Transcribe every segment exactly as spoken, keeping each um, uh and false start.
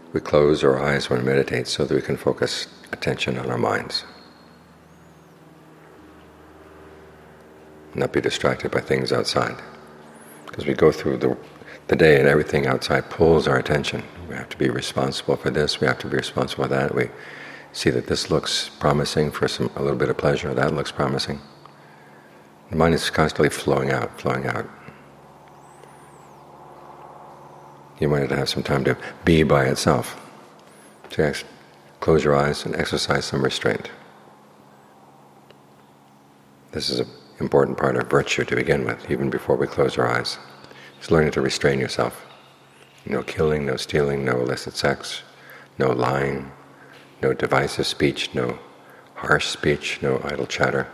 We close our eyes when we meditate so that we can focus attention on our minds, not be distracted by things outside. Because we go through the, the day and everything outside pulls our attention. We have to be responsible for this, we have to be responsible for that. We see that this looks promising for some a little bit of pleasure, that looks promising. The mind is constantly flowing out, flowing out. You might have some time to be by itself. So close your eyes and exercise some restraint. This is an important part of virtue to begin with, even before we close our eyes. It's learning to restrain yourself. No killing, no stealing, no illicit sex, no lying, no divisive speech, no harsh speech, no idle chatter.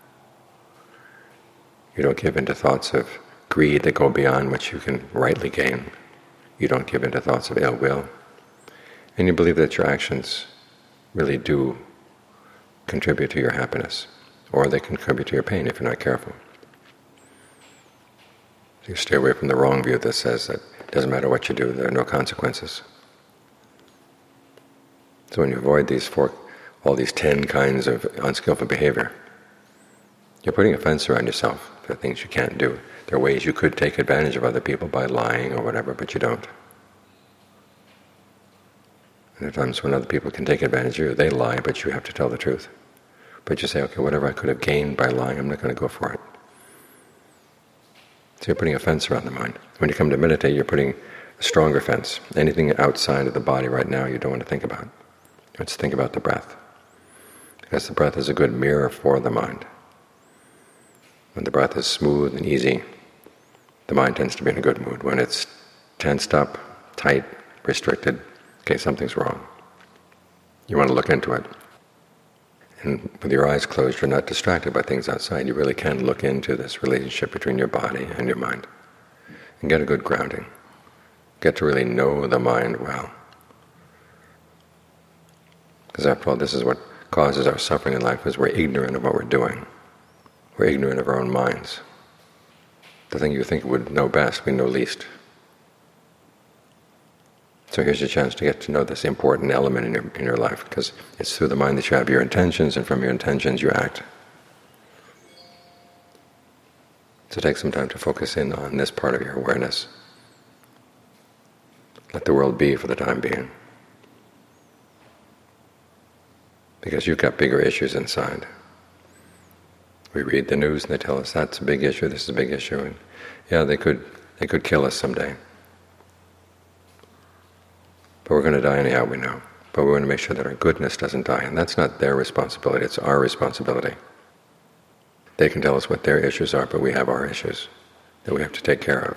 You don't give in to thoughts of greed that go beyond what you can rightly gain. You don't give in to thoughts of ill will. And you believe that your actions really do contribute to your happiness, or they contribute to your pain if you're not careful. So you stay away from the wrong view that says that it doesn't matter what you do, there are no consequences. So when you avoid these four, all these ten kinds of unskillful behavior, you're putting a fence around yourself. There are things you can't do. There are ways you could take advantage of other people by lying or whatever, but you don't. And there are times when other people can take advantage of you. They lie, but you have to tell the truth. But you say, okay, whatever I could have gained by lying, I'm not going to go for it. So you're putting a fence around the mind. When you come to meditate, you're putting a stronger fence. Anything outside of the body right now you don't want to think about. Let's think about the breath. Because the breath is a good mirror for the mind. When the breath is smooth and easy, the mind tends to be in a good mood. When it's tensed up, tight, restricted, okay, something's wrong. You want to look into it. And with your eyes closed, you're not distracted by things outside. You really can look into this relationship between your body and your mind and get a good grounding. Get to really know the mind well. Because after all, this is what causes our suffering in life, is we're ignorant of what we're doing. We're ignorant of our own minds. The thing you think would know best, we know least. So here's your chance to get to know this important element in your, in your life, because it's through the mind that you have your intentions, and from your intentions you act. So take some time to focus in on this part of your awareness. Let the world be for the time being. Because you've got bigger issues inside. We read the news and they tell us that's a big issue, this is a big issue, and yeah, they could they could kill us someday. But we're going to die anyhow, we know. But we want to make sure that our goodness doesn't die, and that's not their responsibility, it's our responsibility. They can tell us what their issues are, but we have our issues that we have to take care of.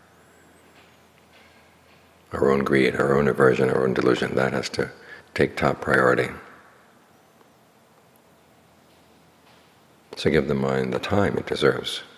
Our own greed, our own aversion, our own delusion, that has to take top priority. So give the mind the time it deserves.